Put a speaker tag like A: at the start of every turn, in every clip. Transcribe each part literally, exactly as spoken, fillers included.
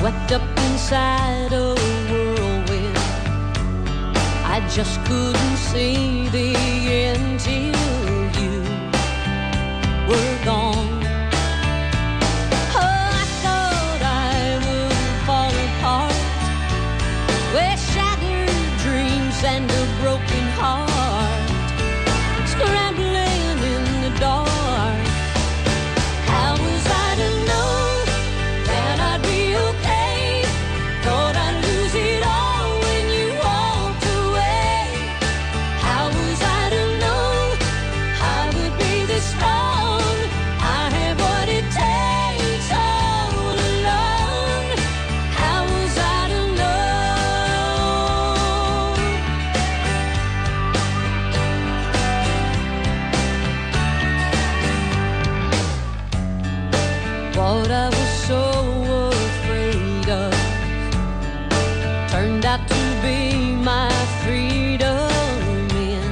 A: swept up inside a whirlwind. I just couldn't see the end till you were gone. Oh, I thought I would fall apart with shattered dreams and a broken heart, scrambling in the dark. How was I to know that I'd be okay? Thought I'd lose it all when you walked away. How was I to know I would be this strong? I have what it takes all alone. How was I to know? What I was so afraid of turned out to be my freedom in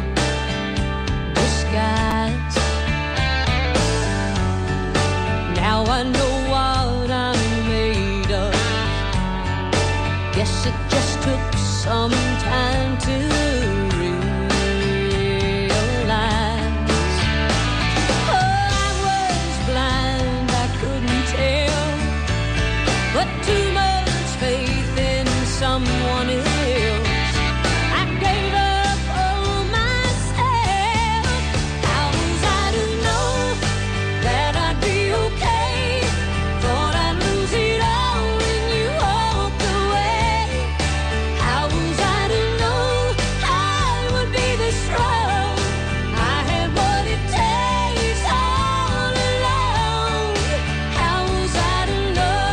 A: disguise. Now I know what I'm made of. Guess it just took some time to realize. Oh, I was blind, I couldn't tell, but too much faith in someone else. I gave up on myself. How was I to know that I'd be okay? Thought I'd lose it all when you walked away. How was I to know I would be this strong? I had what it takes all along. How was I to know?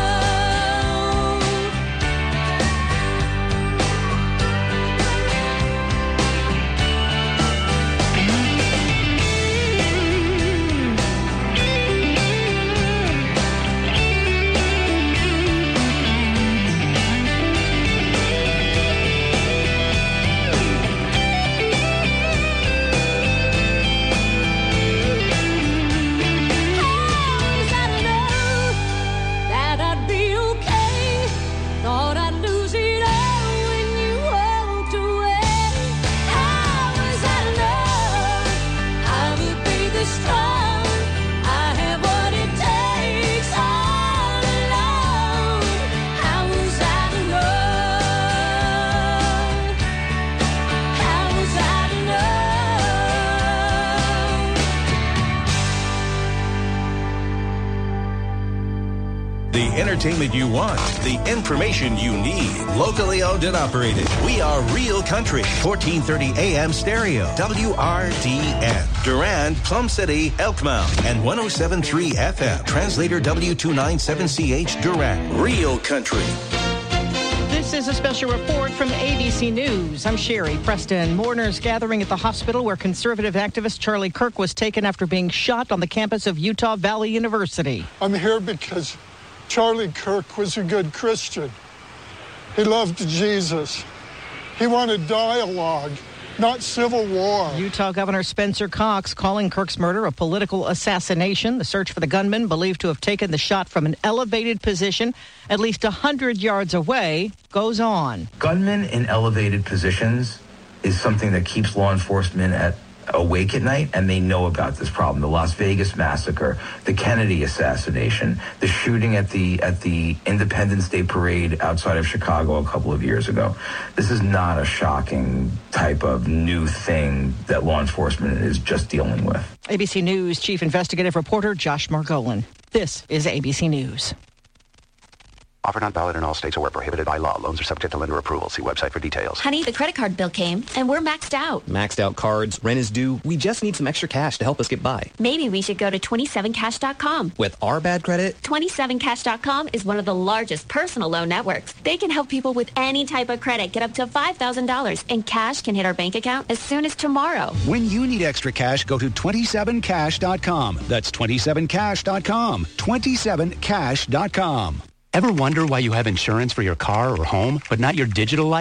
A: How was I to know that I'd be okay? Thought I'd lose it all when you walked away. How was I to know I would be this strong? I have what it takes all along. How was I to know? How was I to know?
B: The entertainment you want, the information you need. Locally owned and operated. We are Real Country. fourteen thirty A M stereo. W R D N. Durand, Plum City, Elkmount. And one oh seven point three F M. Translator W two ninety-seven C H Durand. Real Country.
C: This is a special report from A B C News. I'm Sherry Preston. Mourners gathering at the hospital where conservative activist Charlie Kirk was taken after being shot on the campus of Utah Valley University.
D: I'm here because Charlie Kirk was a good Christian. He loved Jesus. He wanted dialogue, not civil war.
C: Utah Governor Spencer Cox calling Kirk's murder a political assassination. The search for the gunman, believed to have taken the shot from an elevated position at least one hundred yards away, goes on.
E: Gunmen in elevated positions is something that keeps law enforcement at awake at night, and they know about this problem. The Las Vegas massacre, the Kennedy assassination, the shooting at the at the Independence Day parade outside of Chicago a couple of years ago. This is not a shocking type of new thing that law enforcement is just dealing with.
C: A B C News Chief Investigative Reporter Josh Margolin. This is A B C News.
F: Offer not valid in all states or where prohibited by law. Loans are subject to lender approval. See website for details.
G: Honey, the credit card bill came, and we're maxed out.
H: Maxed out cards, rent is due. We just need some extra cash to help us get by.
G: Maybe we should go to twenty-seven cash dot com.
H: With our bad credit?
G: twenty-seven cash dot com is one of the largest personal loan networks. They can help people with any type of credit get up to five thousand dollars, and cash can hit our bank account as soon as tomorrow.
I: When you need extra cash, go to twenty-seven cash dot com. That's twenty-seven cash dot com. twenty-seven cash dot com.
J: Ever wonder why you have insurance for your car or home, but not your digital life?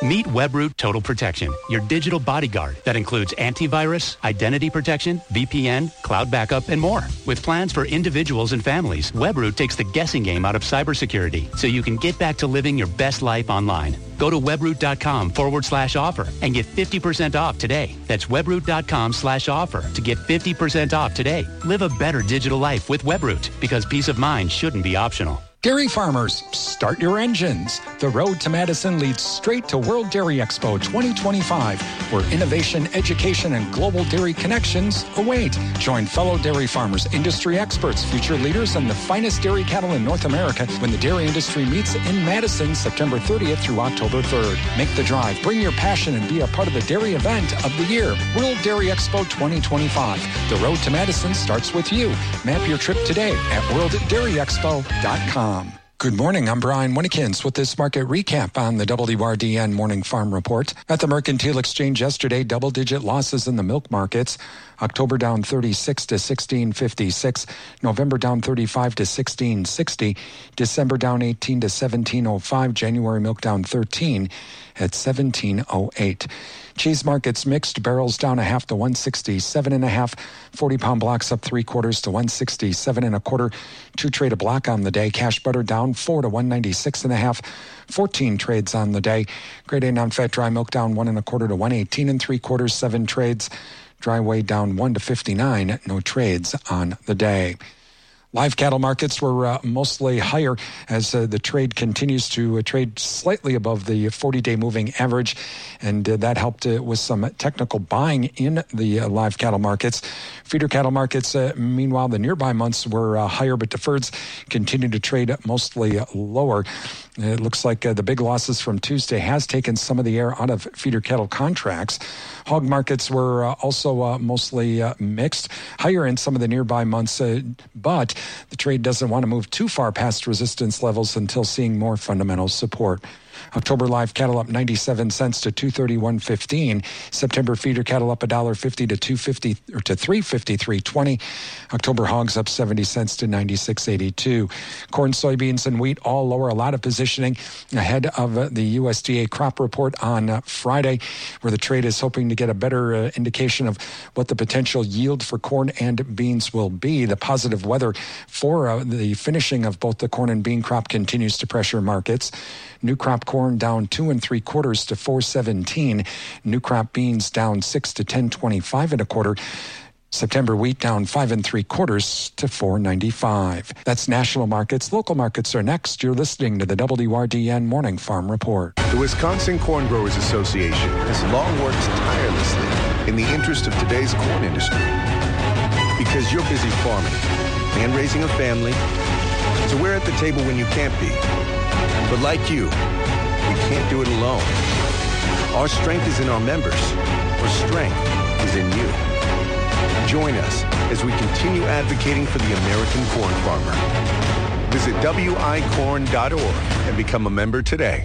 J: Meet WebRoot Total Protection, your digital bodyguard that includes antivirus, identity protection, V P N, cloud backup, and more. With plans for individuals and families, WebRoot takes the guessing game out of cybersecurity so you can get back to living your best life online. Go to webroot.com forward slash offer and get fifty percent off today. That's webroot.com slash offer to get fifty percent off today. Live a better digital life with WebRoot because peace of mind shouldn't be optional.
K: Dairy farmers, start your engines. The road to Madison leads straight to World Dairy Expo twenty twenty-five, where innovation, education, and global dairy connections await. Join fellow dairy farmers, industry experts, future leaders, and the finest dairy cattle in North America when the dairy industry meets in Madison September thirtieth through October third. Make the drive, bring your passion, and be a part of the dairy event of the year. World Dairy Expo twenty twenty-five. The road to Madison starts with you. Map your trip today at world dairy expo dot com. Good morning. I'm Brian Winnikins with this market recap on the W R D N Morning Farm Report. At the Mercantile Exchange yesterday, double-digit losses in the milk markets. October down thirty-six to sixteen fifty-six. November down thirty-five to sixteen sixty. December down eighteen to seventeen oh five. January milk down thirteen at seventeen oh eight. Cheese markets mixed. Barrels down a half to one sixty-seven and a half. forty pound blocks up three quarters to one sixty-seven and a quarter. Two trade a block on the day. Cash butter down four to one ninety-six and a half. fourteen trades on the day. Grade A non-fat dry milk down one and a quarter to one eighteen and three quarters. Seven trades. Dry whey down one to fifty-nine. No trades on the day. Live cattle markets were uh, mostly higher as uh, the trade continues to uh, trade slightly above the forty-day moving average, and uh, that helped uh, with some technical buying in the uh, live cattle markets. Feeder cattle markets, uh, meanwhile, the nearby months were uh, higher, but deferreds continue to trade mostly uh, lower. It looks like uh, the big losses from Tuesday has taken some of the air out of feeder cattle contracts. Hog markets were uh, also uh, mostly uh, mixed, higher in some of the nearby months, uh, but the trade doesn't want to move too far past resistance levels until seeing more fundamental support. October live cattle up ninety-seven cents to two thirty-one fifteen. September feeder cattle up one dollar fifty to two fifty or to three fifty-three twenty. October hogs up seventy cents to ninety-six eighty-two. Corn, soybeans, and wheat all lower. A lot of positioning ahead of uh, the U S D A crop report on uh, Friday, where the trade is hoping to get a better uh, indication of what the potential yield for corn and beans will be. The positive weather for uh, the finishing of both the corn and bean crop continues to pressure markets. New crop corn down two and three quarters to four seventeen. New crop beans down six to ten twenty-five and a quarter. September wheat down five and three quarters to four ninety-five. That's national markets. Local markets are next. You're listening to the W R D N Morning Farm Report.
B: The Wisconsin Corn Growers Association has long worked tirelessly in the interest of today's corn industry. Because you're busy farming and raising a family, so we're at the table when you can't be. But like you, we can't do it alone. Our strength is in our members. Our strength is in you. Join us as we continue advocating for the American corn farmer. Visit W I corn dot org and become a member today.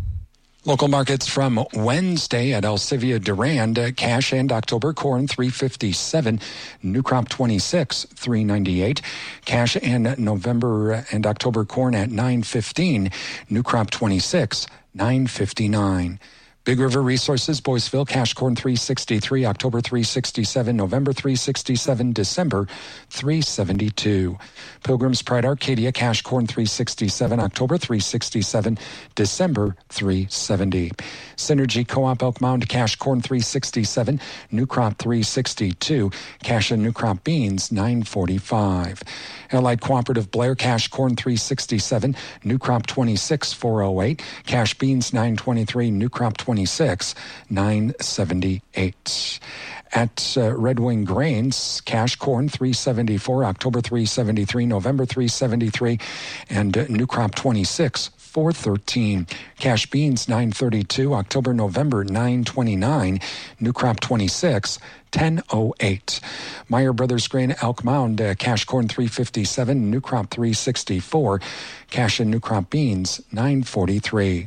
K: Local markets from Wednesday at Elsivia Durand, uh, cash and October corn three fifty-seven, new crop twenty-six, three ninety-eight. Cash and November and October corn at nine fifteen, new crop twenty-six, nine fifty-nine. Big River Resources, Boyceville, cash corn three sixty-three, October three sixty-seven, November three sixty-seven, December three seventy-two. Pilgrim's Pride Arcadia, cash corn three sixty-seven, October three sixty-seven, December three seventy. Synergy Co-op Elk Mound, cash corn three sixty-seven, new crop three sixty-two, cash and new crop beans nine forty-five. Allied Cooperative Blair, cash corn three sixty-seven, new crop twenty-six, four oh eight, cash beans nine twenty-three, new crop twenty-six, nine seventy-eight. At uh, Red Wing Grains, cash corn three seventy-four, October three seventy-three, November three seventy-three, and uh, new crop twenty-six, four thirteen. Cash beans nine thirty-two, October, November nine twenty-nine, new crop twenty-six, ten oh eight. Meyer Brothers Grain Elk Mound, uh, cash corn three fifty-seven, new crop three sixty-four, cash and new crop beans nine forty-three.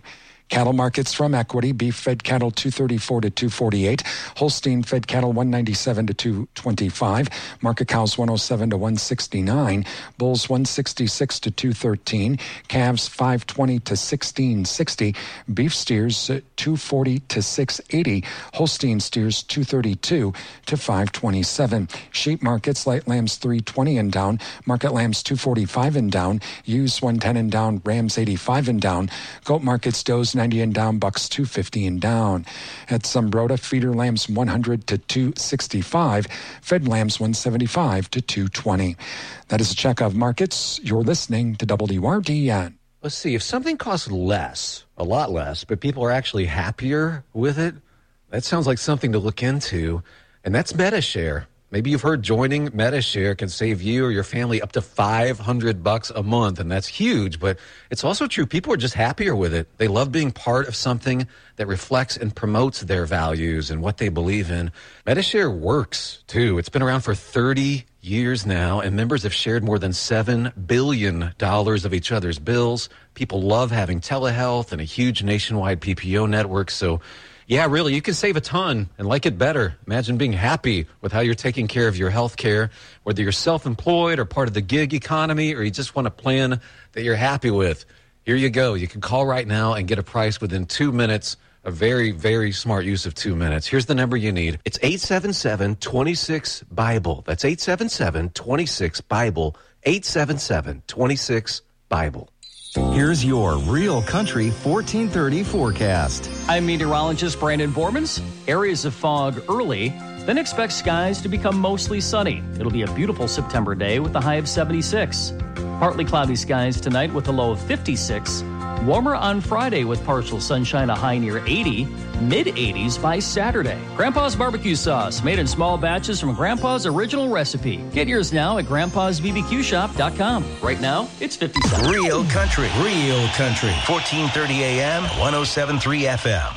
K: Cattle markets from equity. Beef fed cattle two thirty-four to two forty-eight. Holstein fed cattle one ninety-seven to two twenty-five. Market cows one oh seven to one sixty-nine. Bulls one sixty-six to two thirteen. Calves five twenty to sixteen sixty. Beef steers two forty to six eighty. Holstein steers two thirty-two to five twenty-seven. Sheep markets, light lambs three twenty and down. Market lambs two forty-five and down. Ewes one ten and down. Rams eighty-five and down. Goat markets, does ninety and down. Bucks two fifty and down. At Zumbrota, feeder lambs one hundred to two sixty-five. Fed lambs one seventy-five to two twenty. That is a check of markets. You're listening to W R D N.
L: Let's see, if something costs less, a lot less, but people are actually happier with it, that sounds like something to look into, and that's MediShare. Maybe you've heard joining MediShare can save you or your family up to five hundred bucks a month, and that's huge, but it's also true. People are just happier with it. They love being part of something that reflects and promotes their values and what they believe in. MediShare works, too. It's been around for thirty years now, and members have shared more than seven billion dollars of each other's bills. People love having telehealth and a huge nationwide P P O network, so yeah, really, you can save a ton and like it better. Imagine being happy with how you're taking care of your health care, whether you're self-employed or part of the gig economy, or you just want a plan that you're happy with. Here you go. You can call right now and get a price within two minutes. A very, very smart use of two minutes. Here's the number you need. It's eight seven seven, two six, BIBLE. That's eight seven seven, two six, BIBLE. eight seven seven, two six, BIBLE.
B: Here's your Real Country fourteen thirty forecast.
M: I'm meteorologist Brandon Bormans. Areas of fog early, then expect skies to become mostly sunny. It'll be a beautiful September day with a high of seventy-six. Partly cloudy skies tonight with a low of fifty-six. Warmer on Friday with partial sunshine, a high near eighty. Mid eighties by Saturday. Grandpa's barbecue sauce, made in small batches from Grandpa's original recipe. Get yours now at grandpas b b q shop dot com. Right now, it's fifty cents.
B: Real Country, Real Country, fourteen thirty A M, one oh seven point three F M.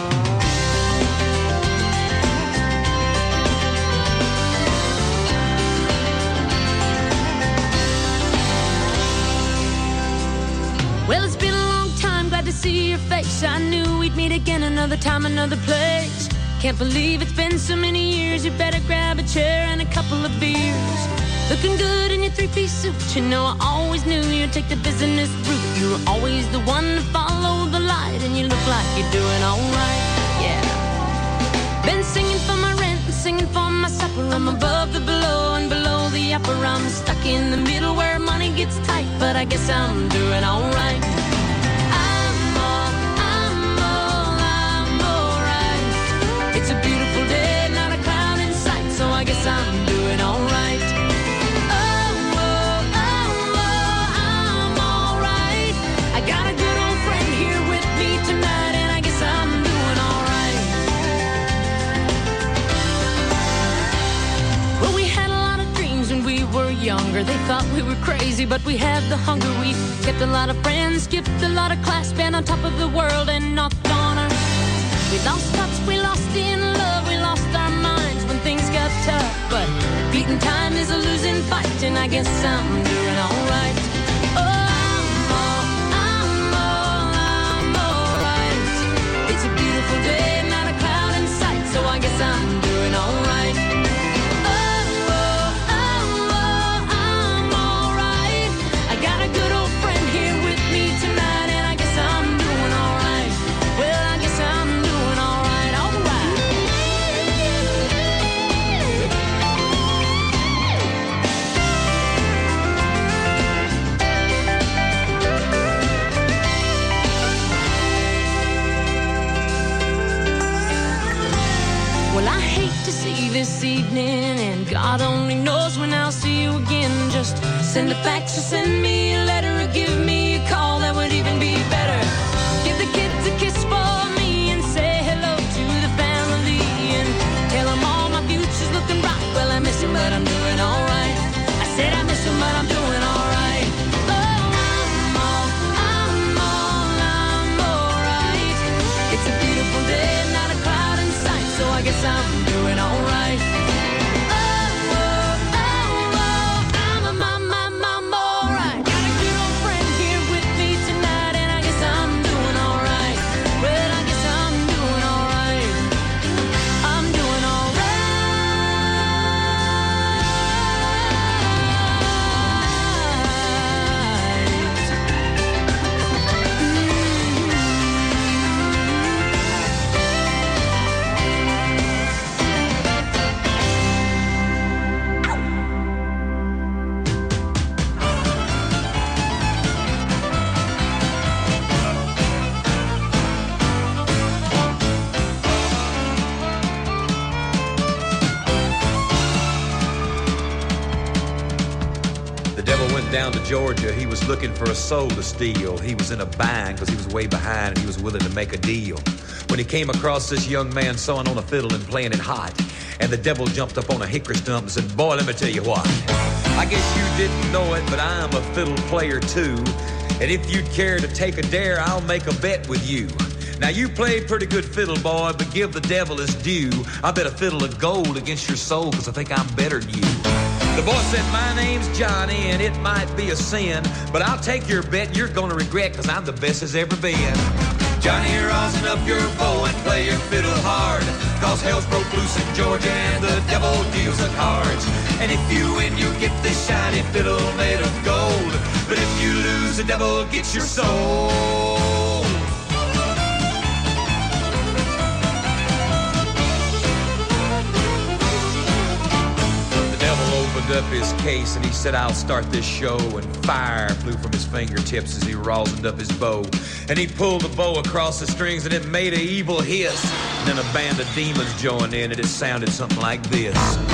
A: Well, it's been a long time, glad to see your face. I knew we'd meet again another time, another place. Can't believe it's been so many years. You better grab a chair and a couple of beers. Looking good in your three-piece suit. You know I always knew you'd take the business route. You were always the one to follow the light, and you look like you're doing all right, yeah. Been singing for my rent and singing for my supper. I'm above the below and below the upper. I'm stuck in the middle where money gets tight, but I guess I'm doing all right. I'm all, I'm all, I'm all right. It's a beautiful day, not a cloud in sight, so I guess I'm doing all right. Oh, oh, oh, oh, I'm all right. I got a good old friend here with me tonight, and I guess I'm doing all right. Well, we had a lot of dreams when we were younger. They thought we were crazy, but we had the hunger. We kept a lot of friends, skipped a lot of class, been on top of the world and knocked on our. We lost touch, we lost in love, we lost our minds when things got tough. But beating time is a losing fight, and I guess I'm doing all right. Oh, I'm all, I'm all, I'm all right. It's a beautiful day, not a cloud in sight, so I guess I'm doing all right. This evening, and God only knows when I'll see you again. Just send a fax or send me a letter or give me a call, that would even be better. Give the kids a kiss for me and say hello to the family, and tell them all my future's looking bright. Well, I miss him, but I'm doing all right. I said I miss him, but I'm doing all right. Oh, I'm all, I'm all, I'm all right. It's a beautiful day, not a cloud in sight, so I guess I'm doing all right.
N: Georgia. He was looking for a soul to steal. He was in a bind because he was way behind and he was willing to make a deal. When he came across this young man sawing on a fiddle and playing it hot, and the devil jumped up on a hickory stump and said, boy, let me tell you what. I guess you didn't know it, but I'm a fiddle player too. And if you'd care to take a dare, I'll make a bet with you. Now, you play pretty good fiddle, boy, but give the devil his due. I bet a fiddle of gold against your soul, because I think I'm better than you. The boy said, my name's Johnny, and it might be a sin, but I'll take your bet you're going to regret, because I'm the best as ever been. Johnny, rosin up your bow and play your fiddle hard, cause hell's broke loose in Georgia and the devil deals the cards. And if you win, you get this shiny fiddle made of gold, but if you lose, the devil gets your soul. Up his case and he said, I'll start this show, and fire flew from his fingertips as he rosined up his bow, and he pulled the bow across the strings and it made an evil hiss, and then a band of demons joined in and it sounded something like this.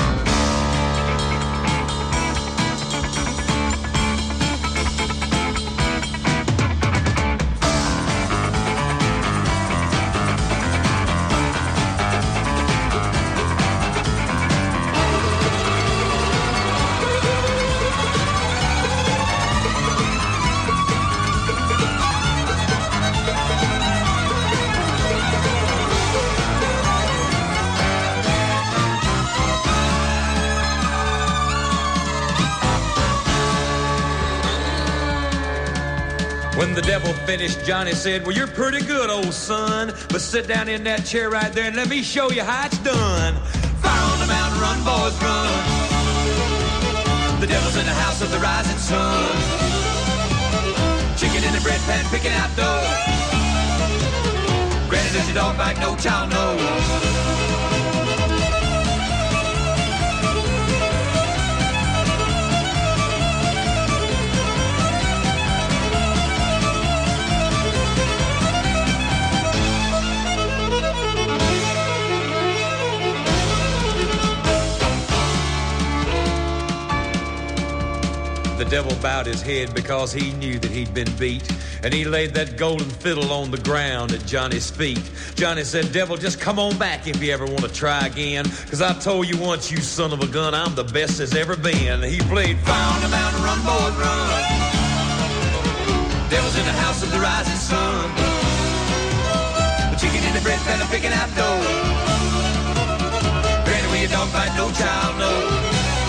N: When the devil finished, Johnny said, well, you're pretty good, old son, but sit down in that chair right there and let me show you how it's done. Fire on the mountain, run, boys, run. The devil's in the house of the rising sun. Chicken in the bread pan, picking out dough. Granny, does your dog bite? No child knows. The devil bowed his head because he knew that he'd been beat, and he laid that golden fiddle on the ground at Johnny's feet. Johnny said, devil, just come on back if you ever want to try again, because I told you once, you son of a gun, I'm the best there's ever been. He played Fire on the Mountain, Run, Boy, Run. Devil's in the house of the rising sun. The chicken in the bread pan, I'm picking out dough. Granny, where you don't bite, no child knows.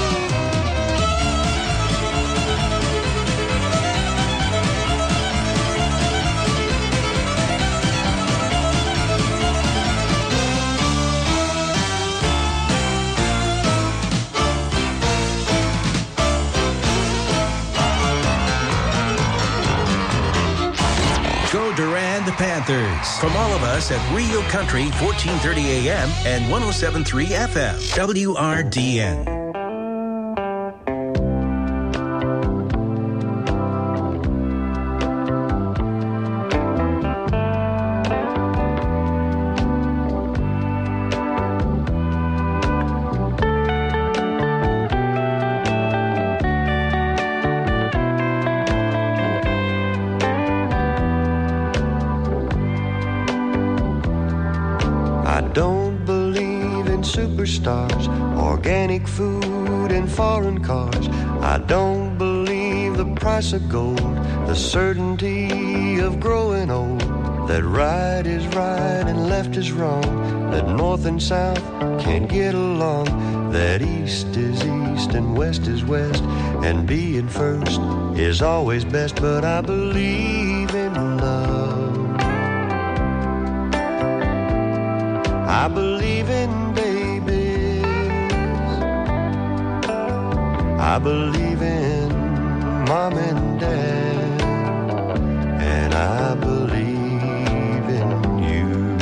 B: Go Durand Panthers. From all of us at Real Country, fourteen thirty A M and one oh seven point three F M, W R D N.
O: Organic food and foreign cars. I don't believe the price of gold, the certainty of growing old, that right is right and left is wrong, that north and south can't get along, that east is east and west is west, and being first is always best. But I believe in love, I believe in babies, I believe in mom and dad, and I believe in you.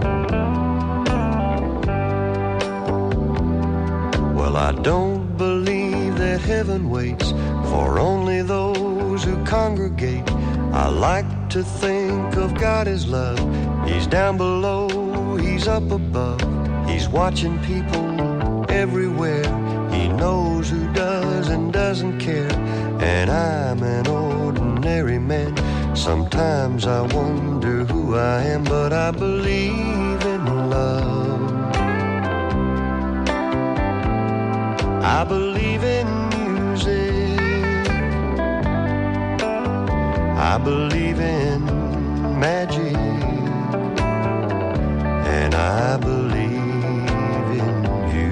O: Well, I don't believe that heaven waits for only those who congregate. I like to think of God as love. He's down below, he's up above, he's watching people everywhere. He knows who does and doesn't care. and I'm an ordinary man. Sometimes I wonder who I am, but I believe in love. I believe in music. I believe in magic. And I believe in you.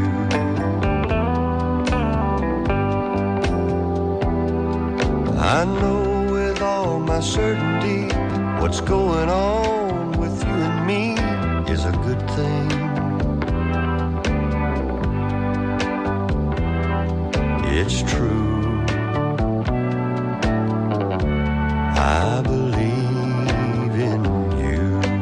O: I know with all my certainty what's going on with you and me is a good thing. It's true. I believe in you.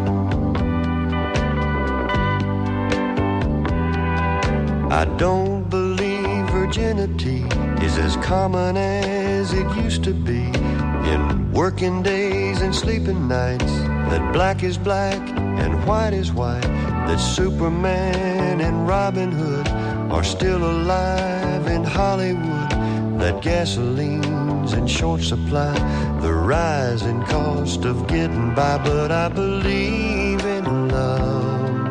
O: I don't believe virginity is as common as it used to be. In working days and sleeping nights, that black is black and white is white, that Superman and Robin Hood are still alive in Hollywood, that gasoline's in short supply, the rising cost of getting by, but I believe in love.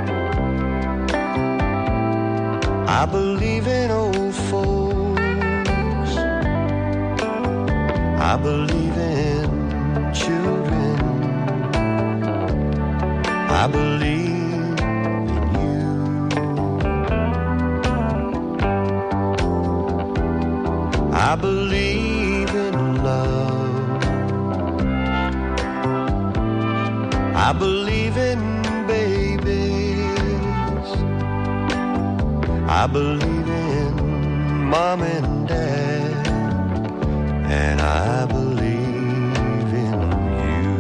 O: I believe in old folks. I believe in children. I believe in you. I believe in love. I believe in babies. I believe in mom and dad. And I believe in you.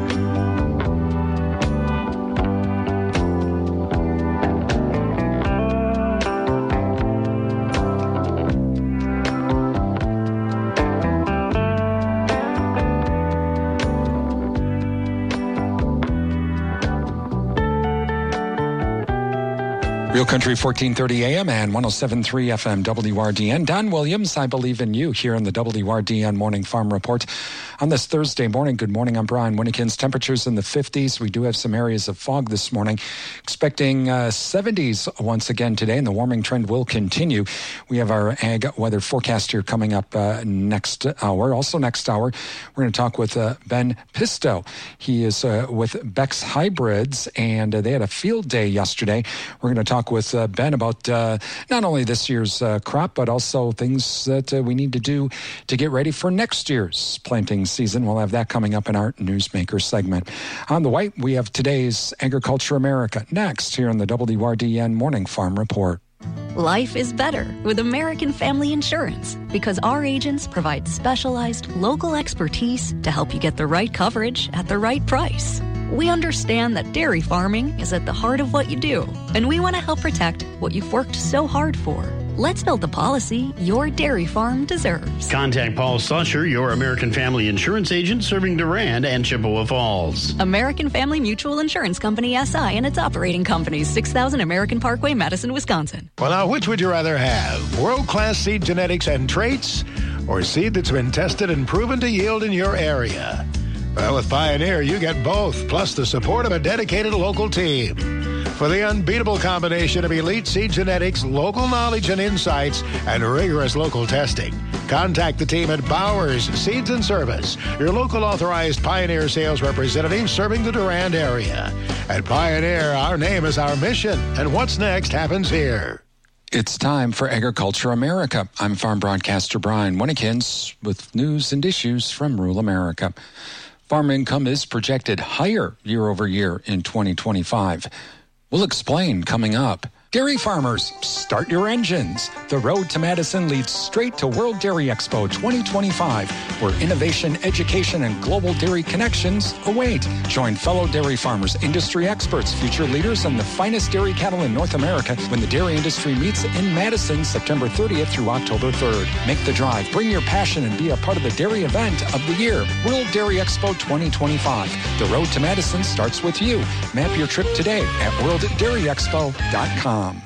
K: Real Country fourteen thirty A M and one oh seven point three F M W R D N. Don Williams, I believe in you, here in the W R D N Morning Farm Report. On this Thursday morning, good morning, I'm Brian Winnekins. Temperatures in the fifties. We do have some areas of fog this morning. Expecting uh, seventies once again today, and the warming trend will continue. We have our ag weather forecast here coming up uh, next hour. Also next hour, we're going to talk with uh, Ben Pisto. He is uh, with Beck's Hybrids, and uh, they had a field day yesterday. We're going to talk with uh, Ben about uh, not only this year's uh, crop, but also things that uh, we need to do to get ready for next year's planting season. We'll have that coming up in our Newsmaker segment. On the white, we have today's Agriculture America next here on the W R D N Morning Farm Report.
P: Life is better with American Family Insurance because our agents provide specialized local expertise to help you get the right coverage at the right price. We understand that dairy farming is at the heart of what you do, and we want to help protect what you've worked so hard for. Let's build the policy your dairy farm deserves.
Q: Contact Paul Susher, your American Family Insurance agent serving Durand and Chippewa Falls.
P: American Family Mutual Insurance Company, S I, and its operating companies, six thousand American Parkway, Madison, Wisconsin.
R: Well, now, which would you rather have? World-class seed genetics and traits, or seed that's been tested and proven to yield in your area? Well, with Pioneer, you get both, plus the support of a dedicated local team. For the unbeatable combination of elite seed genetics, local knowledge and insights, and rigorous local testing, contact the team at Bowers Seeds and Service, your local authorized Pioneer sales representative serving the Durand area. At Pioneer, our name is our mission, and what's next happens here.
K: It's time for Agriculture America. I'm farm broadcaster Brian Winnekins with news and issues from rural America. Farm income is projected higher year over year in twenty twenty-five. We'll explain coming up. Dairy farmers, start your engines. The road to Madison leads straight to World Dairy Expo twenty twenty-five, where innovation, education, and global dairy connections await. Join fellow dairy farmers, industry experts, future leaders, and the finest dairy cattle in North America when the dairy industry meets in Madison September thirtieth through October third. Make the drive, bring your passion, and be a part of the dairy event of the year. World Dairy Expo twenty twenty-five. The road to Madison starts with you. Map your trip today at world dairy expo dot com.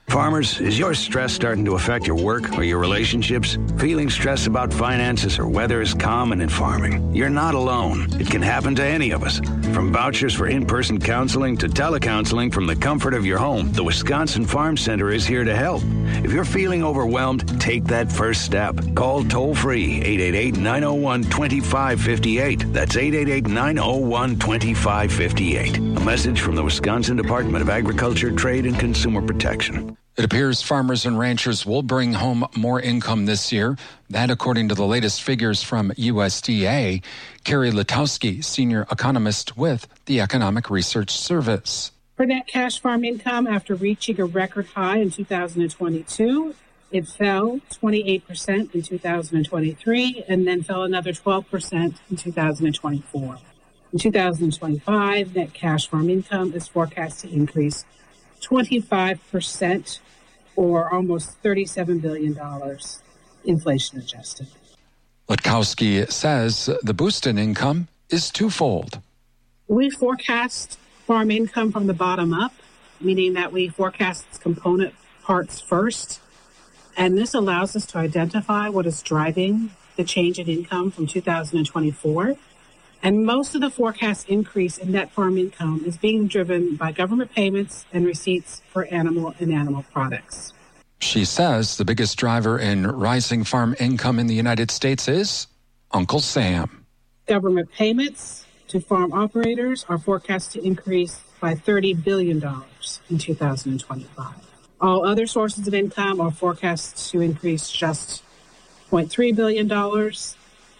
S: Farmers, is your stress starting to affect your work or your relationships? Feeling stress about finances or weather is common in farming. You're not alone. It can happen to any of us. From vouchers for in-person counseling to telecounseling from the comfort of your home, the Wisconsin Farm Center is here to help. If you're feeling overwhelmed, take that first step. Call toll-free eight eight eight, nine oh one, two five five eight. That's eight eight eight, nine oh one, two five five eight. A message from the Wisconsin Department of Agriculture, Trade, and Consumer Protection.
K: It appears farmers and ranchers will bring home more income this year. That, according to the latest figures from U S D A. Carrie Letowski, senior economist with the Economic Research Service.
T: For net cash farm income, after reaching a record high in two thousand twenty-two, it fell twenty-eight percent in two thousand twenty-three and then fell another twelve percent in two thousand twenty-four. In two thousand twenty-five, net cash farm income is forecast to increase twenty-five percent or almost thirty-seven billion dollars, inflation adjusted.
K: Letkowski says the boost in income is twofold.
T: We forecast farm income from the bottom up, meaning that we forecast component parts first. And this allows us to identify what is driving the change in income from two thousand twenty-four. And most of the forecast increase in net farm income is being driven by government payments and receipts for animal and animal products.
K: She says the biggest driver in rising farm income in the United States is Uncle Sam.
T: Government payments to farm operators are forecast to increase by thirty billion dollars in two thousand twenty-five. All other sources of income are forecast to increase just zero point three billion dollars.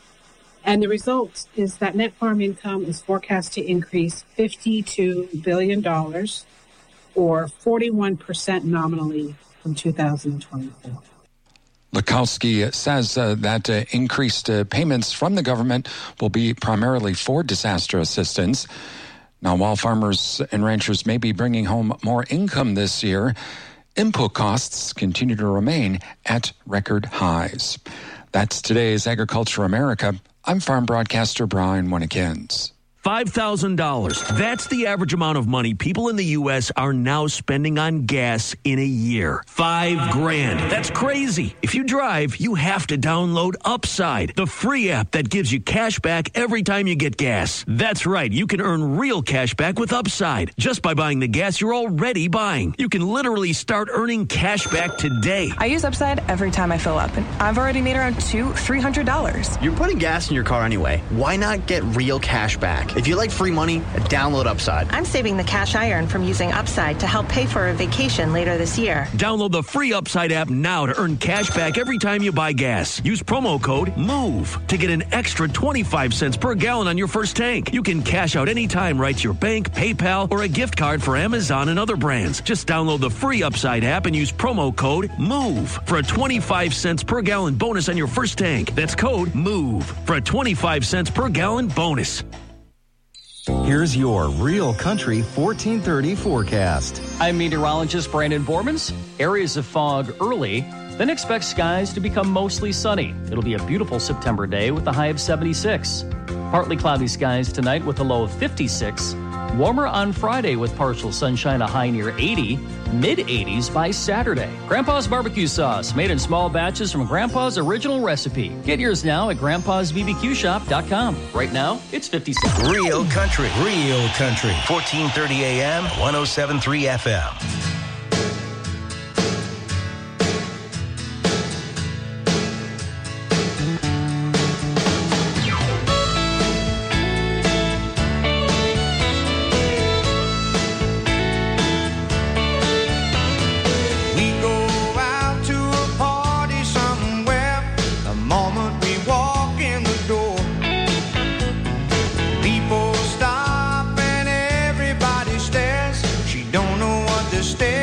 T: And the result is that net farm income is forecast to increase fifty-two billion dollars or forty-one percent nominally from two thousand twenty-four.
K: Lekowski says uh, that uh, increased uh, payments from the government will be primarily for disaster assistance. Now, while farmers and ranchers may be bringing home more income this year, input costs continue to remain at record highs. That's today's Agriculture America. I'm farm broadcaster Brian Winnikins.
U: five thousand dollars. That's the average amount of money people in the U S are now spending on gas in a year. Five grand. That's crazy. If you drive, you have to download Upside, the free app that gives you cash back every time you get gas. That's right. You can earn real cash back with Upside just by buying the gas you're already buying. You can literally start earning cash back today.
V: I use Upside every time I fill up, and I've already made around two, three hundred dollars.
H: You're putting gas in your car anyway. Why not get real cash back? If you like free money, download Upside.
V: I'm saving the cash I earn from using Upside to help pay for a vacation later this year.
U: Download the free Upside app now to earn cash back every time you buy gas. Use promo code MOVE to get an extra twenty-five cents per gallon on your first tank. You can cash out anytime right to your bank, PayPal, or a gift card for Amazon and other brands. Just download the free Upside app and use promo code MOVE for a twenty-five cents per gallon bonus on your first tank. That's code MOVE for a twenty-five cents per gallon bonus.
W: Here's your Real Country fourteen thirty forecast.
M: I'm meteorologist Brandon Bormans. Areas of fog early, then expect skies to become mostly sunny. It'll be a beautiful September day with a high of seventy-six. Partly cloudy skies tonight with a low of fifty-six. Warmer on Friday with partial sunshine, a high near eighty. Mid eighties by Saturday. Grandpa's barbecue sauce, made in small batches from Grandpa's original recipe. Get yours now at grandpas b b q shop dot com. Right now, it's fifty-six.
B: Real Country. Real Country. fourteen thirty A M, one oh seven point three F M.
X: Stare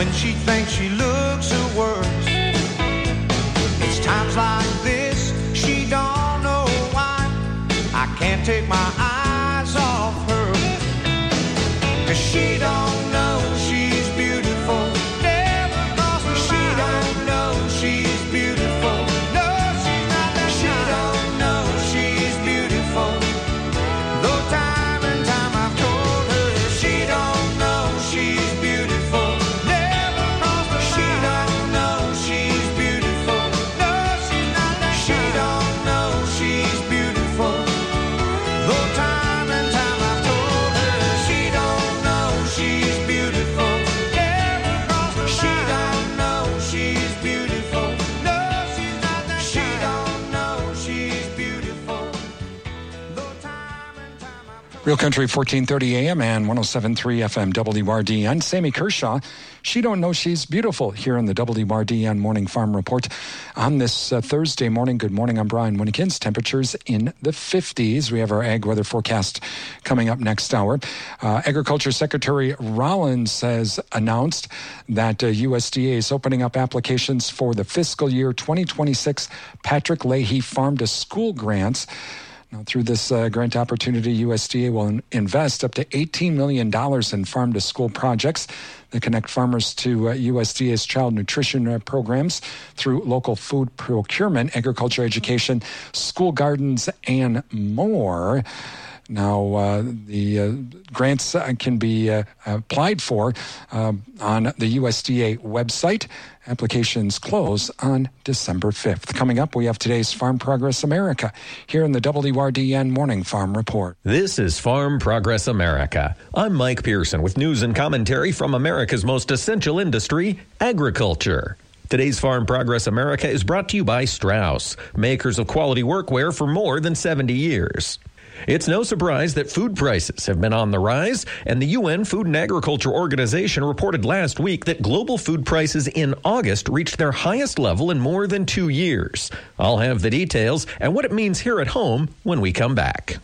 C: when she thinks she looks her worst. It's times like this she don't know why I can't take my eyes off her, 'cause she don't know she's beautiful. Never crossed her mind. She don't know she's beautiful. No, she's not that she kind. Don't know she's beautiful. Though time and time I've told her she don't know she's beautiful. Never crossed her mind. She don't know she's beautiful. No, she's not that she kind. Don't know she's beautiful. Though time and time I've told her she don't know she's beautiful. Never crossed her mind. She don't know she's beautiful. No, she's not that she kind. Don't know she's beautiful. Though time and time I've
K: Real Country, fourteen thirty A M and one oh seven point three F M W R D N. Sammy Kershaw, She Don't Know She's Beautiful, here in the W R D N Morning Farm Report on this uh, Thursday morning. Good morning, I'm Brian Winnikins. Temperatures in the fifties. We have our ag weather forecast coming up next hour. Uh, Agriculture Secretary Rollins has announced that uh, U S D A is opening up applications for the fiscal year twenty twenty-six Patrick Leahy Farm to School grants. Now, through this uh, grant opportunity, U S D A will in- invest up to eighteen million dollars in farm-to-school projects that connect farmers to uh, U S D A's child nutrition uh, programs through local food procurement, agriculture education, school gardens, and more. Now, uh, the uh, grants uh, can be uh, applied for uh, on the U S D A website. Applications close on December fifth. Coming up, we have today's Farm Progress America here in the W R D N Morning Farm Report.
D: This is Farm Progress America. I'm Mike Pearson with news and commentary from America's most essential industry, agriculture. Today's Farm Progress America is brought to you by Strauss, makers of quality workwear for more than seventy years. It's no surprise that food prices have been on the rise, and the U N Food and Agriculture Organization reported last week that global food prices in August reached their highest level in more than two years. I'll have the details and what it means here at home when we come back.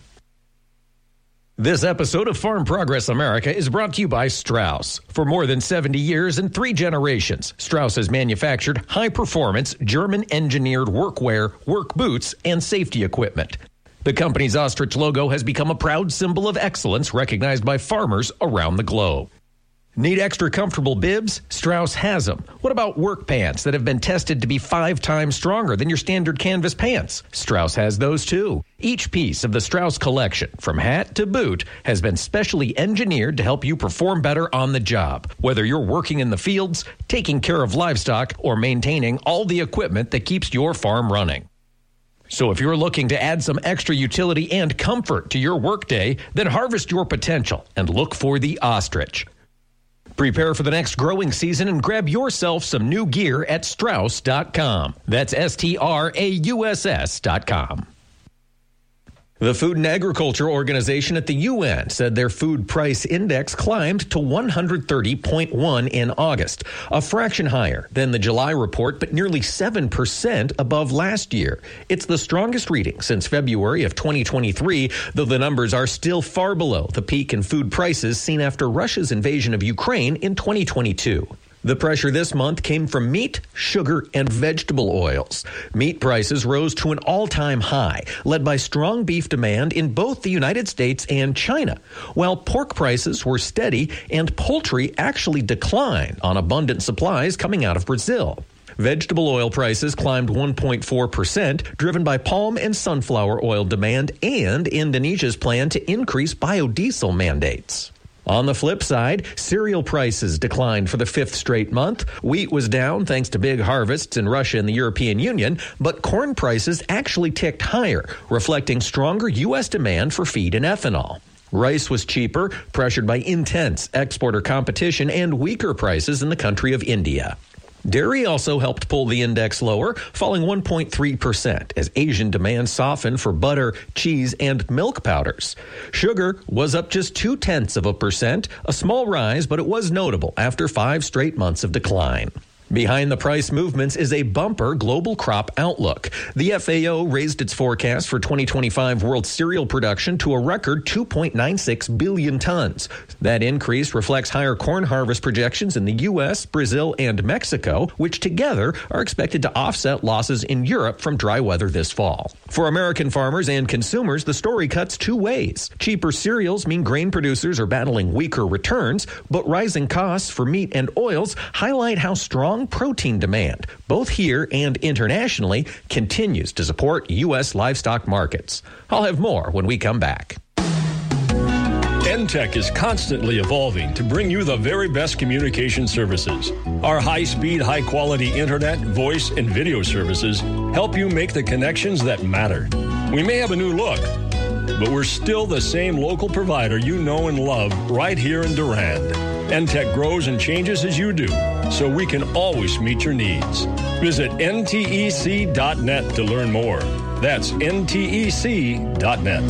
D: This episode of Farm Progress America is brought to you by Strauss. For more than seventy years and three generations, Strauss has manufactured high-performance, German-engineered workwear, work boots, and safety equipment. The company's ostrich logo has become a proud symbol of excellence recognized by farmers around the globe. Need extra comfortable bibs? Strauss has them. What about work pants that have been tested to be five times stronger than your standard canvas pants? Strauss has those too. Each piece of the Strauss collection, from hat to boot, has been specially engineered to help you perform better on the job, whether you're working in the fields, taking care of livestock, or maintaining all the equipment that keeps your farm running. So if you're looking to add some extra utility and comfort to your workday, then harvest your potential and look for the ostrich. Prepare for the next growing season and grab yourself some new gear at Strauss dot com. That's S T R A U S S dot com. The Food and Agriculture Organization at the U N said their food price index climbed to one hundred thirty point one in August, a fraction higher than the July report, but nearly seven percent above last year. It's the strongest reading since February of twenty twenty-three, though the numbers are still far below the peak in food prices seen after Russia's invasion of Ukraine in twenty twenty-two. The pressure this month came from meat, sugar, and vegetable oils. Meat prices rose to an all-time high, led by strong beef demand in both the United States and China, while pork prices were steady and poultry actually declined on abundant supplies coming out of Brazil. Vegetable oil prices climbed one point four percent, driven by palm and sunflower oil demand and Indonesia's plan to increase biodiesel mandates. On the flip side, cereal prices declined for the fifth straight month. Wheat was down thanks to big harvests in Russia and the European Union, but corn prices actually ticked higher, reflecting stronger U S demand for feed and ethanol. Rice was cheaper, pressured by intense exporter competition and weaker prices in the country of India. Dairy also helped pull the index lower, falling one point three percent as Asian demand softened for butter, cheese, and milk powders. Sugar was up just two-tenths of a percent, a small rise, but it was notable after five straight months of decline. Behind the price movements is a bumper global crop outlook. The F A O raised its forecast for twenty twenty-five world cereal production to a record two point nine six billion tons. That increase reflects higher corn harvest projections in the U S, Brazil, and Mexico, which together are expected to offset losses in Europe from dry weather this fall. For American farmers and consumers, the story cuts two ways. Cheaper cereals mean grain producers are battling weaker returns, but rising costs for meat and oils highlight how strong protein demand, both here and internationally, continues to support U S livestock markets. I'll have more when we come back.
E: N Tech is constantly evolving to bring you the very best communication services. Our high-speed, high-quality internet, voice, and video services help you make the connections that matter. We may have a new look, but we're still the same local provider you know and love right here in Durand. N Tech grows and changes as you do, so we can always meet your needs. Visit N T E C dot net to learn more. That's N T E C dot net.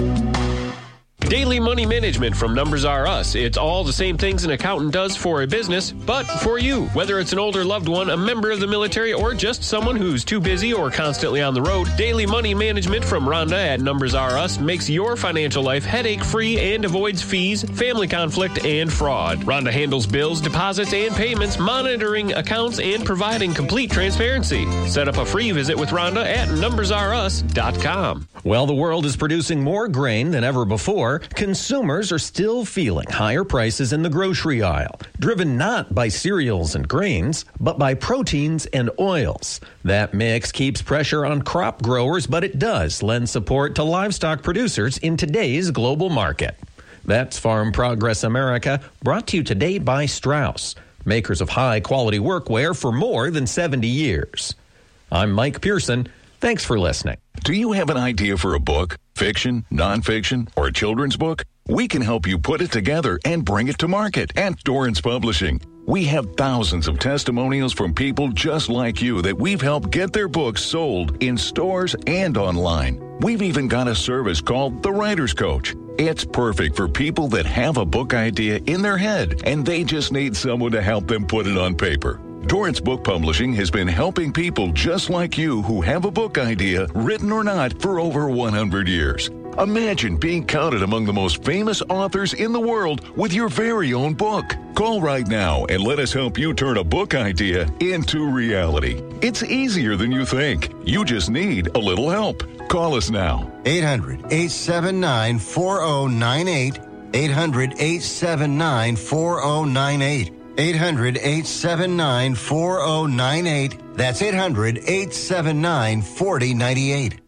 F: Daily Money Management from Numbers R Us. It's all the same things an accountant does for a business, but for you. Whether it's an older loved one, a member of the military, or just someone who's too busy or constantly on the road, Daily Money Management from Rhonda at Numbers R Us makes your financial life headache-free and avoids fees, family conflict, and fraud. Rhonda handles bills, deposits, and payments, monitoring accounts, and providing complete transparency. Set up a free visit with Rhonda at numbers r us dot com.
D: Well, the world is producing more grain than ever before. Consumers are still feeling higher prices in the grocery aisle, driven not by cereals and grains, but by proteins and oils. That mix keeps pressure on crop growers, but it does lend support to livestock producers in today's global market. That's Farm Progress America, brought to you today by Strauss, makers of high-quality workwear for more than seventy years. I'm Mike Pearson. Thanks for listening.
G: Do you have an idea for a book, fiction, nonfiction, or a children's book? We can help you put it together and bring it to market at Dorrance Publishing. We have thousands of testimonials from people just like you that we've helped get their books sold in stores and online. We've even got a service called The Writer's Coach. It's perfect for people that have a book idea in their head and they just need someone to help them put it on paper. Dorrance Book Publishing has been helping people just like you who have a book idea, written or not, for over one hundred years. Imagine being counted among the most famous authors in the world with your very own book. Call right now and let us help you turn a book idea into reality. It's easier than you think. You just need a little help. Call us now.
X: eight hundred, eight seven nine, four oh nine eight. eight hundred, eight seven nine, four oh nine eight. eight hundred, eight seven nine, four oh nine eight. That's eight hundred, eight seven nine, four oh nine eight.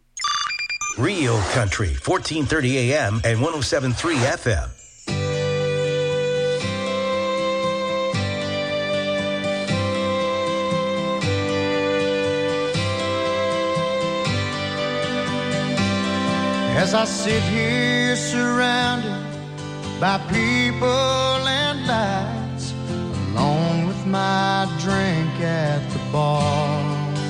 B: Real Country, fourteen thirty A M and one oh seven point three F M.
C: As I sit here surrounded by people and lights, along with my drink at the bar.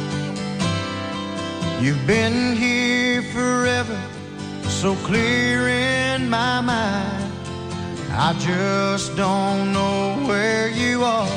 C: You've been here forever, so clear in my mind. I just don't know where you are,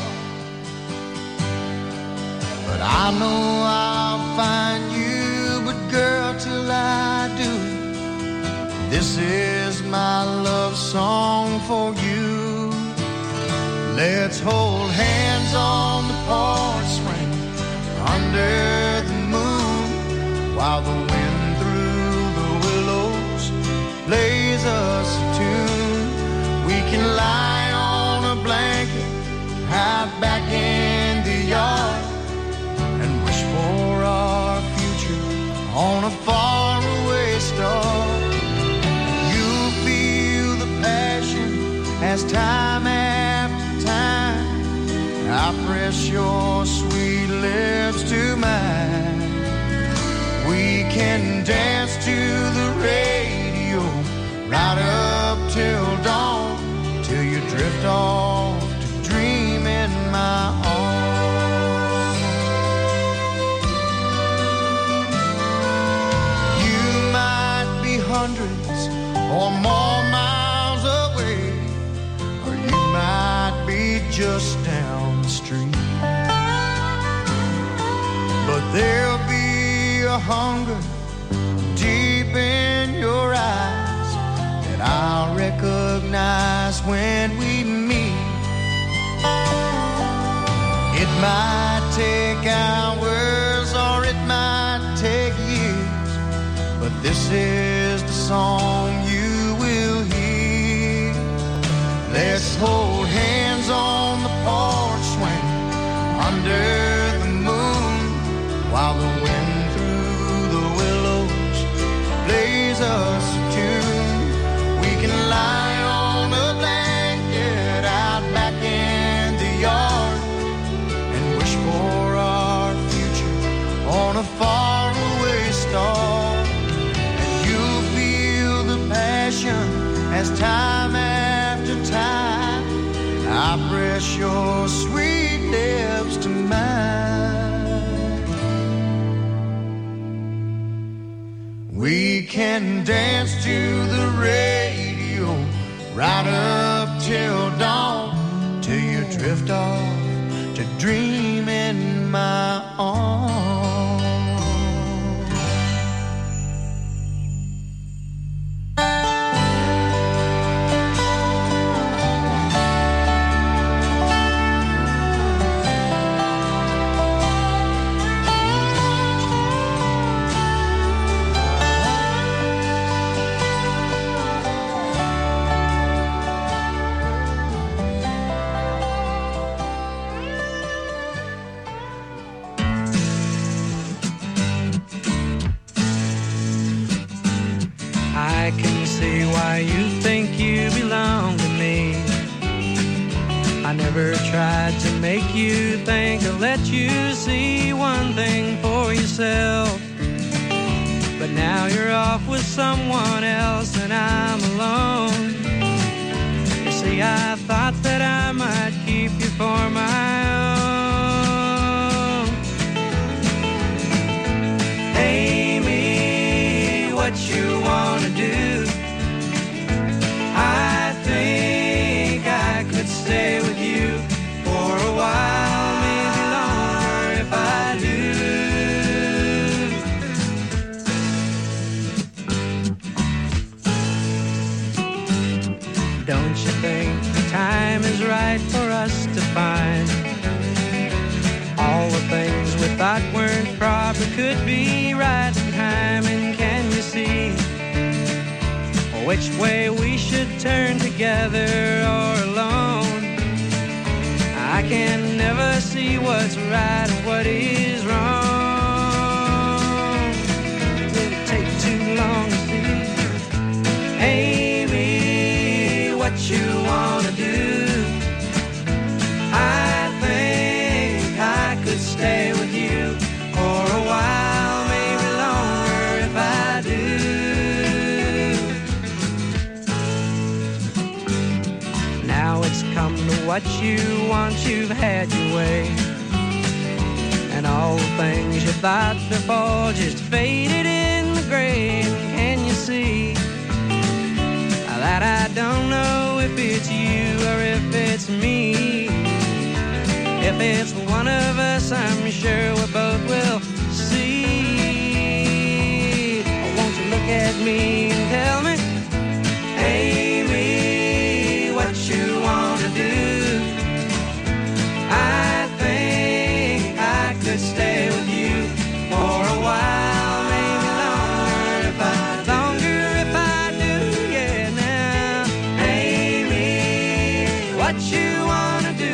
C: but I know I'll find you. But girl, till I do, this is my love song for you. Let's hold hands on the porch swing under the moon, while the wind through the willows plays us a tune. We can lie on a blanket out back in the yard and wish for our future on a faraway star. You'll feel the passion as time after time I press your sweet lips to mine. We can dance to the radio right up till dawn, till you drift off to dream in my arms. You might be hundreds or more miles away, or you might be just down the street. the hunger deep in your eyes that I'll recognize when we meet. It might take hours or it might take years, but this is the song you will hear. Let's hold hands on the porch swing under the moon while the wind through the willows plays us a tune. We can lie on a blanket out back in the yard and wish for our future on a faraway star. And you'll feel the passion as time after time I press your sweet lips to mine. We can dance to the radio right up till dawn, till you drift off to dream in my arms.
A: I can see why you think you belong to me. I never tried to make you think or let you see one thing for yourself. But now you're off with someone else and I'm alone. You see, I thought that I might keep you for my own. Amy, what you wanna do? I think I could stay with you for a while, maybe longer if I do. Don't you think the time is right for us to find all the things we thought weren't proper could be right in time? And can you see which way we should turn, together or alone? I can never see what's right and what is wrong. Did it take too long to see? Amy, what you wanna do? I think I could stay with you for a while, maybe longer if I do. Now it's come to what you want, you've had your way, and all the things you thought before just faded in the grave. Can you see that I don't know if it's you or if it's me? If it's one of us, I'm sure we both will see. Won't you look at me and tell me, Amy, what you wanna do? I think I could stay with you for a while, maybe longer if I longer if I do. Yeah, now, Amy, what you wanna do?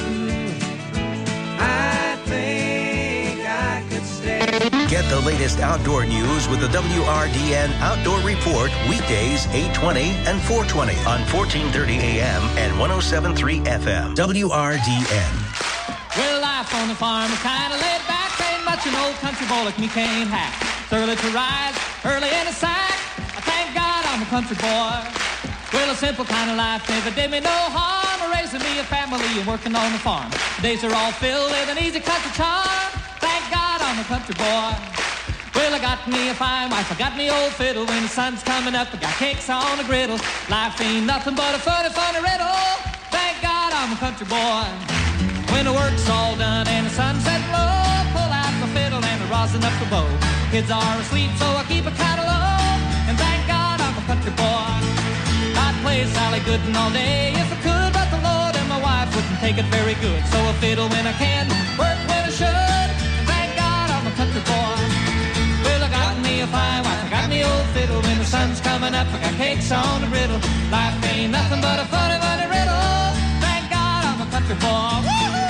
A: I think I could stay.
B: Get the latest outdoor news with the W R D N Outdoor Report weekdays eight twenty and four twenty on fourteen thirty A M and one oh seven point three F M. W R D N.
I: Well, life on the farm is kind of laid back. Ain't much an old country boy like me can't hack. It's early to rise, early in the sack. I thank God I'm a country boy. Well, a simple kind of life never did me no harm. Raising me a family and working on the farm. Days are all filled with an easy country charm. Thank God I'm a country boy. Well, I got me a fine wife, I got me old fiddle. When the sun's coming up, I got cakes on the griddle. Life ain't nothing but a funny, funny riddle. Thank God I'm a country boy. When the work's all done and the sunset low, pull out the fiddle and the rosin up the bow. kids are asleep, so I keep a catalog. And thank God I'm a country boy. I'd play Sally Gooden all day if I could, but the Lord and my wife wouldn't take it very good. So I fiddle when I can, work when I should. Thank God I'm a country boy. Well, I got me a fine wife, I got me old fiddle. When the sun's coming up, I got cakes on the griddle. Life ain't nothing but a funny, funny riddle. Thank God I'm a country boy.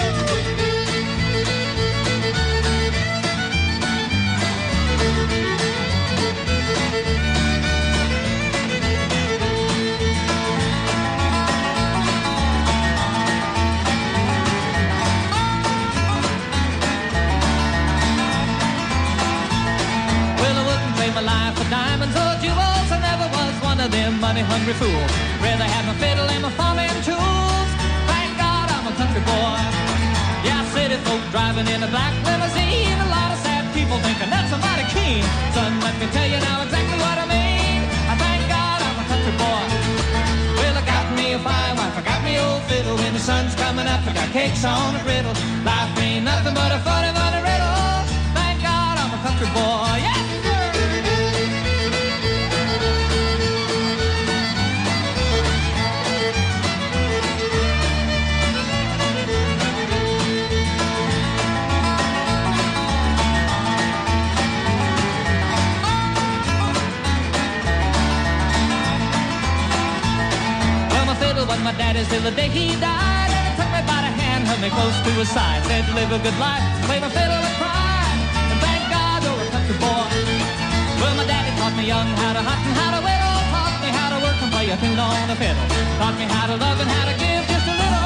I: Diamonds or jewels, I never was one of them money-hungry fools. Rather have my fiddle and my farming tools. Thank God I'm a country boy. Yeah, city folk driving in a black limousine. A lot of sad people thinking that's a mighty keen. Son, let me tell you now exactly what I mean. I thank God I'm a country boy. Well, I got me a fine wife, I got me old fiddle. When the sun's coming up, I got cakes on the griddle. Life ain't nothing but a funny, funny riddle. Thank God I'm a country boy. Yeah. Was my daddy's till the day he died, and he took me by the hand, held me close to his side, said live a good life, play my fiddle and cry, and thank God you're a country boy. Well, my daddy taught me young how to hunt and how to whittle, taught me how to work and play a tune on the fiddle, taught me how to love and how to give just a little,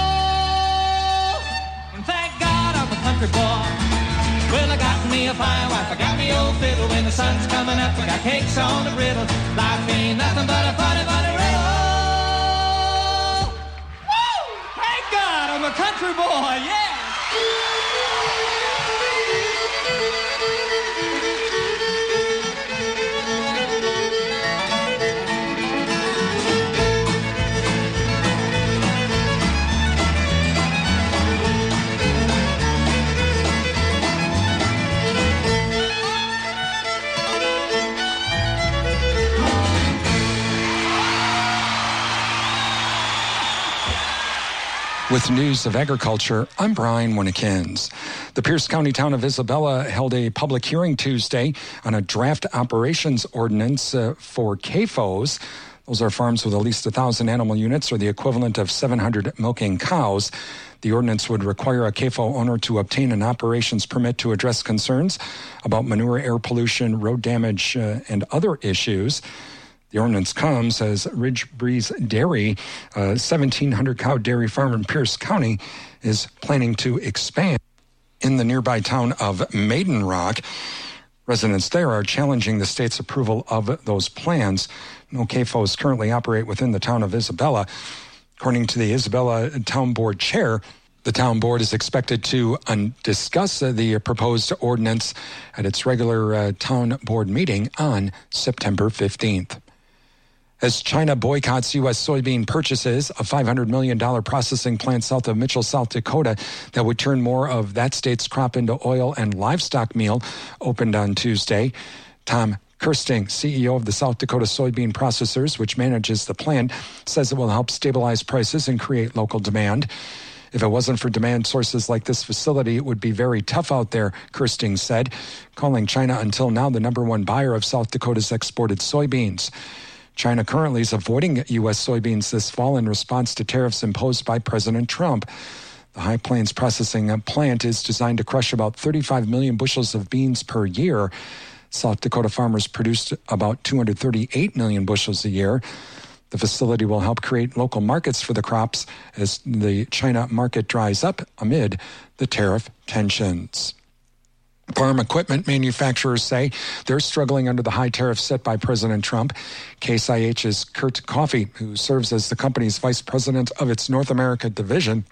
I: and thank God I'm a country boy. Well, I got me a fine wife, I got me old fiddle. When the sun's coming up, I got cakes on the griddle. Life ain't nothing but a funny, funny riddle. I'm a country boy, yeah!
K: With news of agriculture, I'm Brian Winnekins. The Pierce County town of Isabella held a public hearing Tuesday on a draft operations ordinance uh, for C A F Os. Those are farms with at least one thousand animal units, or the equivalent of seven hundred milking cows. The ordinance would require a C A F O owner to obtain an operations permit to address concerns about manure, air pollution, road damage, uh, and other issues. The ordinance comes as Ridge Breeze Dairy, a seventeen hundred cow dairy farm in Pierce County, is planning to expand in the nearby town of Maiden Rock. Residents there are challenging the state's approval of those plans. No C A F Os currently operate within the town of Isabella. According to the Isabella Town Board Chair, the town board is expected to un- discuss uh, the proposed ordinance at its regular uh, town board meeting on September fifteenth. As China boycotts U S soybean purchases, a five hundred million dollars processing plant south of Mitchell, South Dakota, that would turn more of that state's crop into oil and livestock meal, opened on Tuesday. Tom Kirsting, C E O of the South Dakota Soybean Processors, which manages the plant, says it will help stabilize prices and create local demand. If it wasn't for demand sources like this facility, it would be very tough out there, Kirsting said, calling China until now the number one buyer of South Dakota's exported soybeans. China currently is avoiding U S soybeans this fall in response to tariffs imposed by President Trump. The High Plains processing plant is designed to crush about thirty-five million bushels of beans per year. South Dakota farmers produced about two hundred thirty-eight million bushels a year. The facility will help create local markets for the crops as the China market dries up amid the tariff tensions. Farm equipment manufacturers say they're struggling under the high tariffs set by President Trump. Case I H's Kurt Coffey, who serves as the company's vice president of its North America division,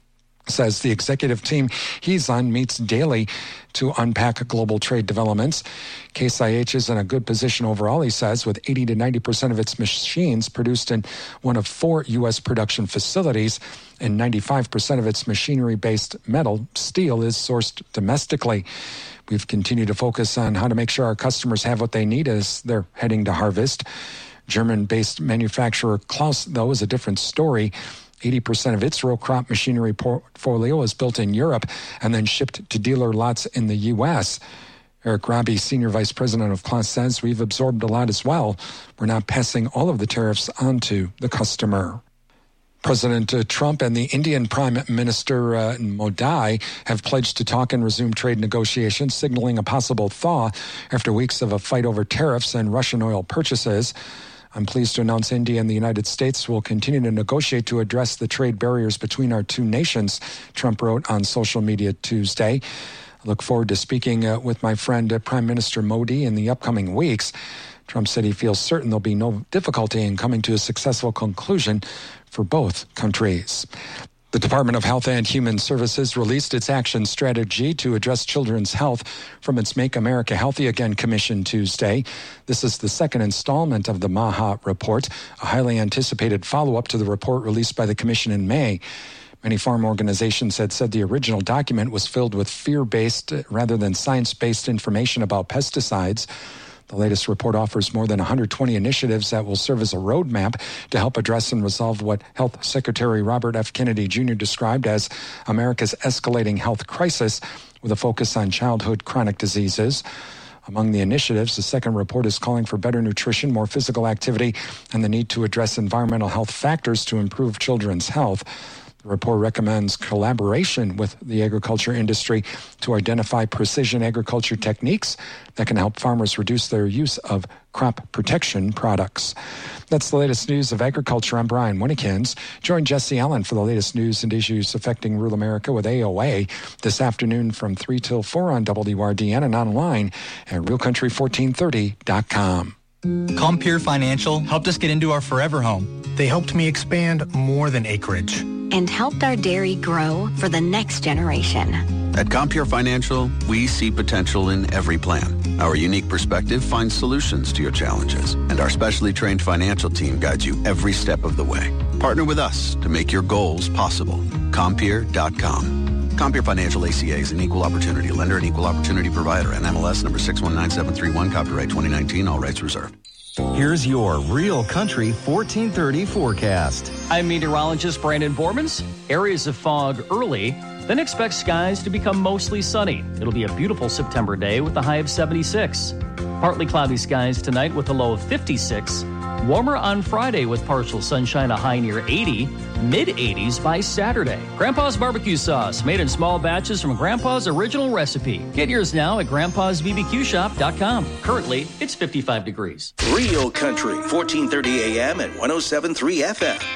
K: says the executive team he's on meets daily to unpack global trade developments. Case I H is in a good position overall, he says, with eighty to ninety percent of its machines produced in one of four U S production facilities, and ninety-five percent of its machinery-based metal, steel, is sourced domestically. We've continued to focus on how to make sure our customers have what they need as they're heading to harvest. German-based manufacturer Klaus, though, is a different story. eighty percent of its row crop machinery portfolio is built in Europe and then shipped to dealer lots in the U S. Eric Robbie, Senior Vice President of Klaus, says we've absorbed a lot as well. We're not passing all of the tariffs on to the customer. President uh, Trump and the Indian Prime Minister uh, Modi have pledged to talk and resume trade negotiations, signaling a possible thaw after weeks of a fight over tariffs and Russian oil purchases. I'm pleased to announce India and the United States will continue to negotiate to address the trade barriers between our two nations, Trump wrote on social media Tuesday. I look forward to speaking uh, with my friend uh, Prime Minister Modi in the upcoming weeks. Trump said he feels certain there'll be no difficulty in coming to a successful conclusion for both countries. The Department of Health and Human Services released its action strategy to address children's health from its Make America Healthy Again Commission Tuesday. This is the second installment of the MAHA report, a highly anticipated follow-up to the report released by the commission in May. Many farm organizations had said the original document was filled with fear-based rather than science-based information about pesticides. The latest report offers more than one hundred twenty initiatives that will serve as a roadmap to help address and resolve what Health Secretary Robert F. Kennedy Junior described as America's escalating health crisis, with a focus on childhood chronic diseases. Among the initiatives, the second report is calling for better nutrition, more physical activity, and the need to address environmental health factors to improve children's health. The report recommends collaboration with the agriculture industry to identify precision agriculture techniques that can help farmers reduce their use of crop protection products. That's the latest news of agriculture. I'm Brian Winnikins. Join Jesse Allen for the latest news and issues affecting rural America with A O A this afternoon from three till four on W R D N and online at real country fourteen thirty dot com.
J: Compeer Financial helped us get into our forever home. They helped me expand more than acreage.
L: And helped our dairy grow for the next generation.
N: At Compeer Financial, we see potential in every plan. Our unique perspective finds solutions to your challenges, and our specially trained financial team guides you every step of the way. Partner with us to make your goals possible. Compeer dot com. Compeer Financial A C A is an equal opportunity lender and equal opportunity provider. N M L S number six one nine seven three one, copyright twenty nineteen, all rights reserved.
W: Here's your Real Country fourteen thirty forecast.
M: I'm meteorologist Brandon Bormans. Areas of fog early, then expect skies to become mostly sunny. It'll be a beautiful September day with a high of seventy-six. Partly cloudy skies tonight with a low of fifty-six. Warmer on Friday with partial sunshine, a high near eighty. Mid-eighties by Saturday. Grandpa's barbecue sauce, made in small batches from Grandpa's original recipe. Get yours now at grandpas b b q shop dot com. Currently, it's fifty-five degrees.
B: Real Country, fourteen thirty A M and one oh seven point three F M.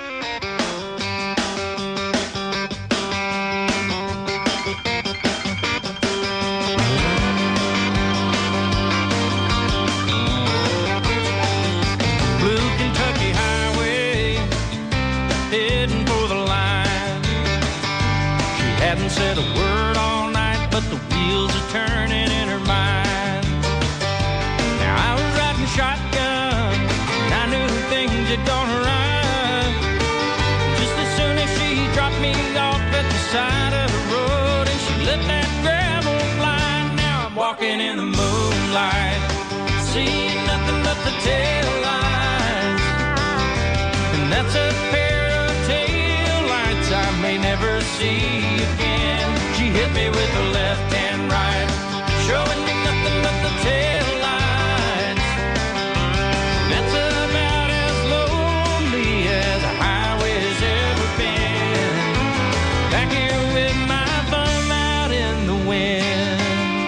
A: Said a word all night, but the wheels are turning in her mind. Now I was riding shotgun, and I knew things had gone right. Just as soon as she dropped me off at the side of the road, and she let that gravel fly. Now I'm walking in the moonlight, seeing nothing but the tail lights, and that's a pair of tail lights I may never see again. She hit me with the left and right, showing me nothing but the tail lights. That's about as lonely as a highway's ever been. Back here with my bum out in the wind.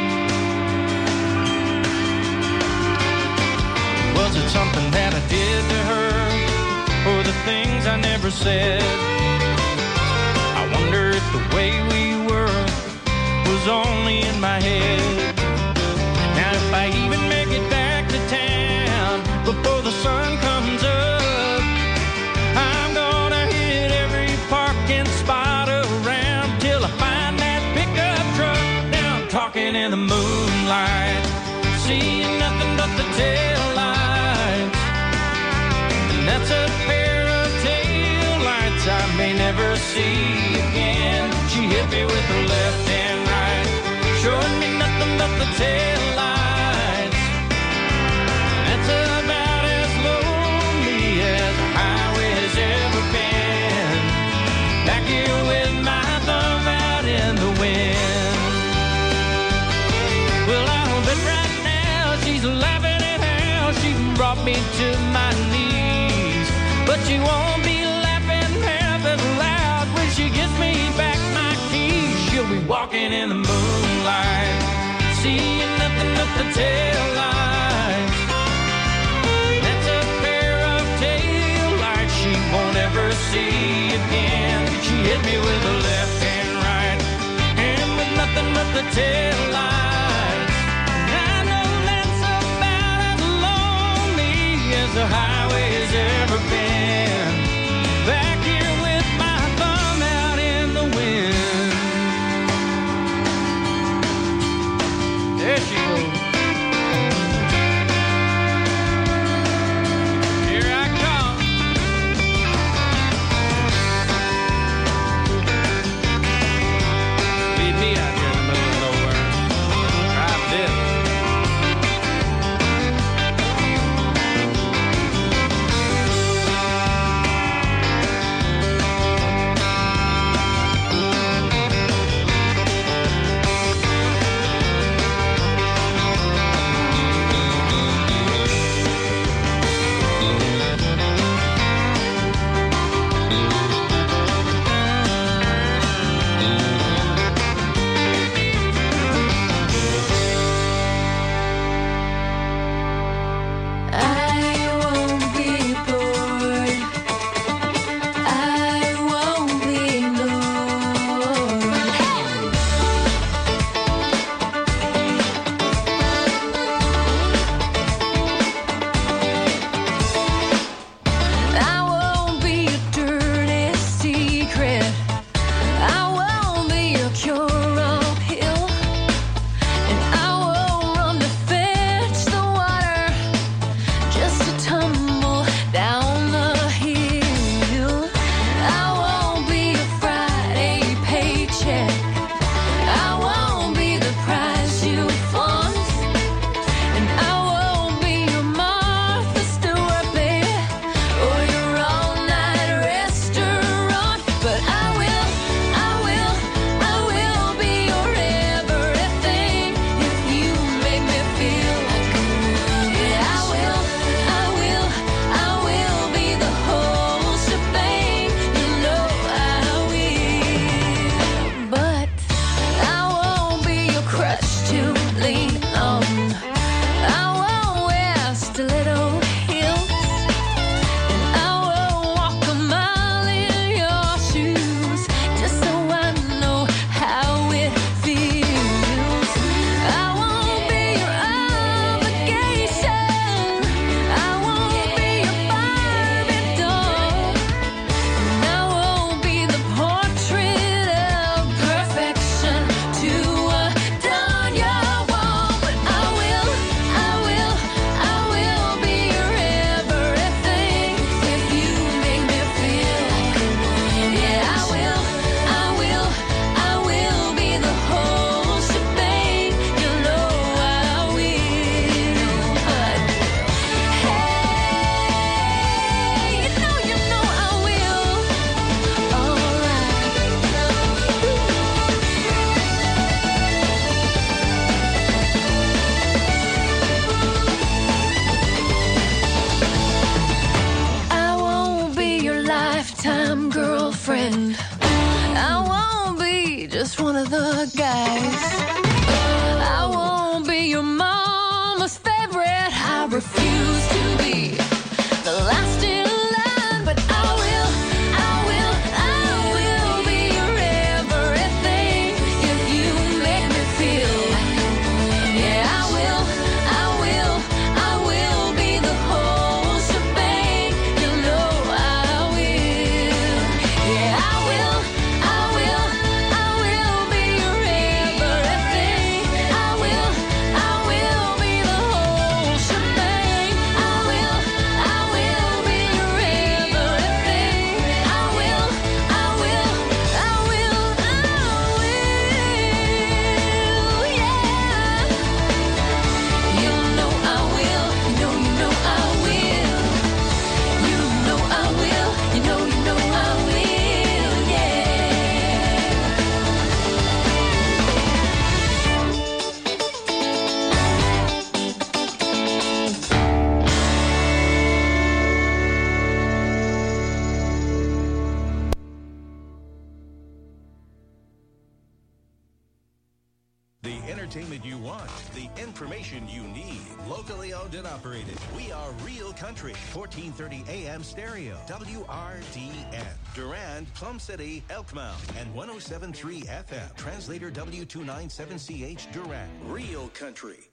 A: Was it something that I did to her, or the things I never said? I wonder if the way we were was only in my head. Now if I even make it back to town before the sun comes up, I'm gonna hit every parking spot around till seeing nothing but the tail lights. And that's a pair of tail lights I may never see again. She hit me with her left and right, showing me nothing but the tail lights. That's about as lonely as a highway has ever been. Back here with my thumb out in the wind. Well, I'll bet right now she's laughing at how she brought me to my knees. But she won't be laughing half as loud when she gives me back my keys. She'll be walking in the moonlight, seeing nothing but the tail lights. That's a pair of tail lights she won't ever see again. She hit me with the left and right, and with nothing but the tail lights. I know that's about as lonely as the highway has ever been. Back here with my thumb out in the wind. There she goes. Here I come. Leave me out here in the middle of nowhere. Drive this.
O: refuse to be the last in line, but I will, I will, I will be your everything if you make me feel. Yeah, I will, I will, I will be the whole shebang. You know I will. Yeah, I will, I will, I will be your everything.
B: entertainment you want, the information you need. Locally owned and operated. We are Real Country. fourteen thirty A M stereo. W R D N. Durand, Plum City, Elkmount. And one oh seven point three F M. Translator W two ninety-seven C H Durand. Real Country.